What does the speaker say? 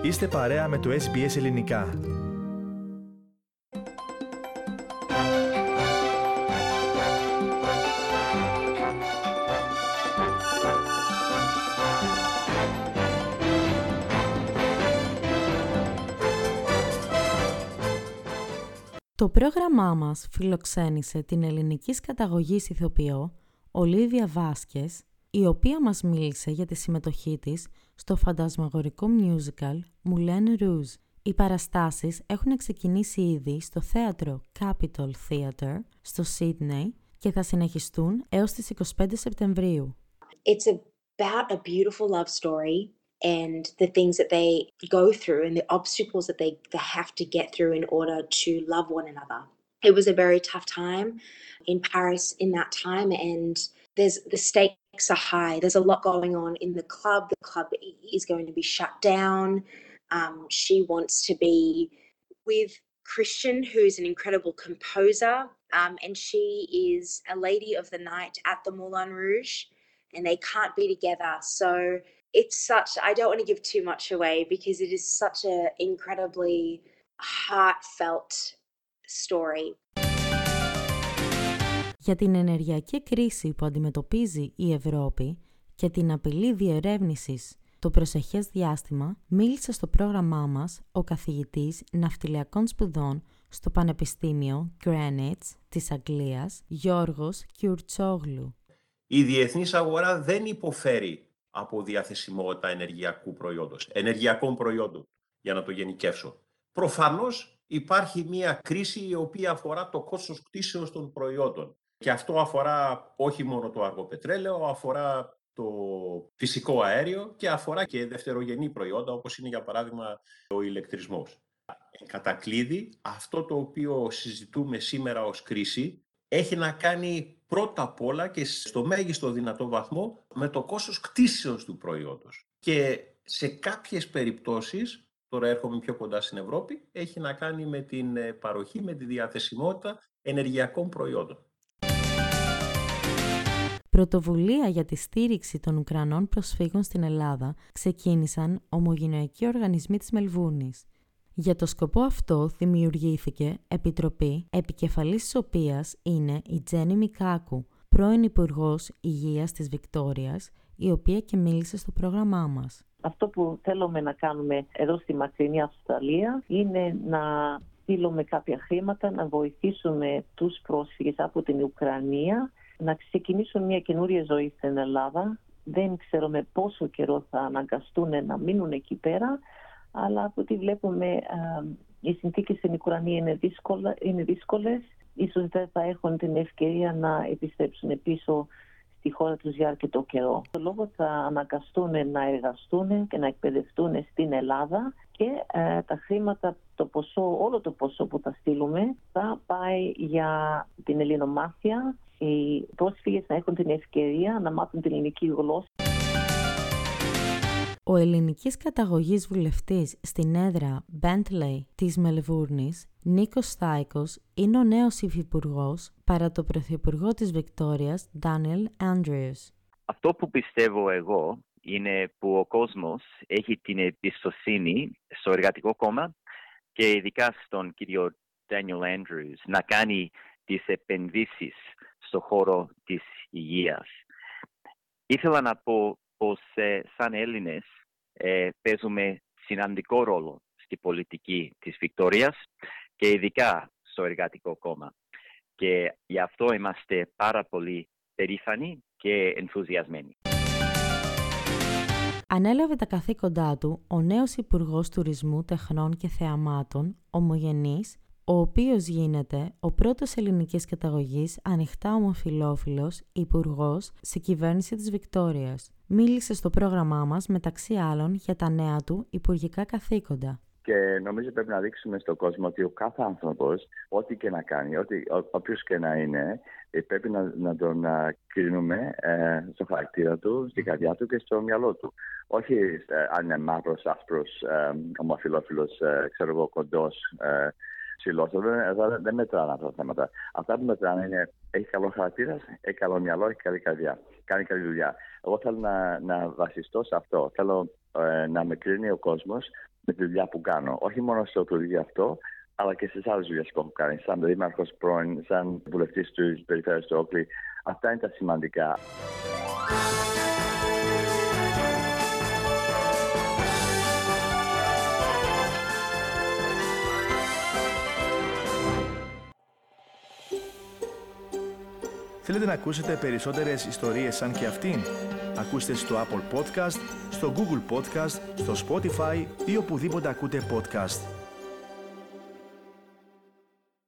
Είστε παρέα με το SBS Ελληνικά. Το πρόγραμμά μας φιλοξένησε την ελληνικής καταγωγής ηθοποιό Ολίβια Βάσκες, η οποία μας μίλησε για τη συμμετοχή της στο φαντασμαγορικό musical Moulin Rouge. Οι παραστάσεις έχουν ξεκινήσει ήδη στο θέατρο Capitol Theatre στο Σίδνεϊ και θα συνεχιστούν έως τις 25 Σεπτεμβρίου. It's about a beautiful love story and the things that they go through and the obstacles that they have to get through in order to love one another. It was a very tough time in Paris in that time, and the stakes are high. There's a lot going on in the club. The club is going to be shut down. She wants to be with Christian, who's an incredible composer, and she is a lady of the night at the Moulin Rouge, and they can't be together. So it's such, I don't want to give too much away because it is such an incredibly heartfelt story. Για την ενεργειακή κρίση που αντιμετωπίζει η Ευρώπη και την απειλή διερεύνησης το προσεχές διάστημα, μίλησε στο πρόγραμμά μας ο καθηγητής ναυτιλιακών σπουδών στο Πανεπιστήμιο Greenwich της Αγγλίας, Γιώργος Κιουρτσόγλου. Η διεθνής αγορά δεν υποφέρει από διαθεσιμότητα ενεργειακών προϊόντων, για να το γενικεύσω. Προφανώς υπάρχει μια κρίση η οποία αφορά το κόστος κτήσεως των προϊόντων. Και αυτό αφορά όχι μόνο το αργοπετρέλαιο, αφορά το φυσικό αέριο και αφορά και δευτερογενή προϊόντα, όπως είναι για παράδειγμα ο ηλεκτρισμός. Κατά κλείδι, αυτό το οποίο συζητούμε σήμερα ως κρίση έχει να κάνει πρώτα απ' όλα και στο μέγιστο δυνατό βαθμό με το κόστος κτήσεως του προϊόντος. Και σε κάποιες περιπτώσεις, τώρα έρχομαι πιο κοντά στην Ευρώπη, έχει να κάνει με την παροχή, με τη διαθεσιμότητα ενεργειακών προϊόντων. Πρωτοβουλία για τη στήριξη των Ουκρανών προσφύγων στην Ελλάδα ξεκίνησαν ομογενειακοί οργανισμοί της Μελβούρνης. Για το σκοπό αυτό δημιουργήθηκε επιτροπή, επικεφαλής της οποίας είναι η Τζένι Μικάκου, πρώην Υπουργός Υγείας της Βικτόριας, η οποία και μίλησε στο πρόγραμμά μας. Αυτό που θέλουμε να κάνουμε εδώ στη μακρινή Αυστραλία είναι να στείλουμε κάποια χρήματα, να βοηθήσουμε τους πρόσφυγες από την Ουκρανία να ξεκινήσουν μια καινούρια ζωή στην Ελλάδα. Δεν ξέρουμε πόσο καιρό θα αναγκαστούν να μείνουν εκεί πέρα, αλλά από ό,τι βλέπουμε οι συνθήκες στην Ουκρανία είναι δύσκολες. Ίσως δεν θα έχουν την ευκαιρία να επιστρέψουν πίσω στη χώρα τους για αρκετό καιρό. Το λόγο θα αναγκαστούν να εργαστούν και να εκπαιδευτούν στην Ελλάδα και τα χρήματα, όλο το ποσό που θα στείλουμε θα πάει για την ελληνομάθεια. Οι πρόσφυγες να έχουν την ευκαιρία να μάθουν την ελληνική γλώσσα. Ο ελληνικής καταγωγής βουλευτής στην έδρα Bentley της Μελβούρνης, Νίκος Στάικος, είναι ο νέος υφυπουργός παρά το πρωθυπουργό της Βικτόριας, Ντάνιελ Άντριους. Αυτό που πιστεύω εγώ είναι που ο κόσμος έχει την εμπιστοσύνη στο Εργατικό Κόμμα και ειδικά στον κύριο Ντάνιελ Άντριους να κάνει τις επενδύσεις στο χώρο της υγείας. Ήθελα να πω πως σαν Έλληνες παίζουμε σημαντικό ρόλο στη πολιτική της Βικτόριας και ειδικά στο Εργατικό Κόμμα. Και γι' αυτό είμαστε πάρα πολύ περήφανοι και ενθουσιασμένοι. Ανέλαβε τα καθήκοντά του ο νέος Υπουργός Τουρισμού, Τεχνών και Θεαμάτων, ομογενής, ο οποίος γίνεται ο πρώτος ελληνικής καταγωγής ανοιχτά ομοφυλόφιλος υπουργός σε κυβέρνηση της Βικτόριας. Μίλησε στο πρόγραμμά μας μεταξύ άλλων για τα νέα του υπουργικά καθήκοντα. Και νομίζω πρέπει να δείξουμε στον κόσμο ότι ο κάθε άνθρωπος, ό,τι και να κάνει, όποιος και να είναι, πρέπει να τον κρίνουμε στο χαρακτήρα του, στην καρδιά του και στο μυαλό του. Όχι αν είναι μαύρος, άσπρος, ομοφυλόφιλος, κοντός, ψηλός. Δεν μετράνε αυτά τα θέματα. Αυτά που μετράνε είναι έχει καλό χαρακτήρα, έχει καλό μυαλό, έχει καλή καρδιά, κάνει καλή δουλειά. Εγώ θέλω να βασιστώ σε αυτό. Θέλω να με κρίνει ο κόσμος με τη δουλειά που κάνω. Όχι μόνο στο τραγούδι αυτό, αλλά και στις άλλες δουλειές που έχω κάνει. Σαν δήμαρχος πρώην, σαν βουλευτής της περιφέρειας του Όκλη. Αυτά είναι τα σημαντικά. Θέλετε να ακούσετε περισσότερες ιστορίες σαν και αυτήν? Ακούστε στο Apple Podcast, στο Google Podcast, στο Spotify ή οπουδήποτε ακούτε podcast.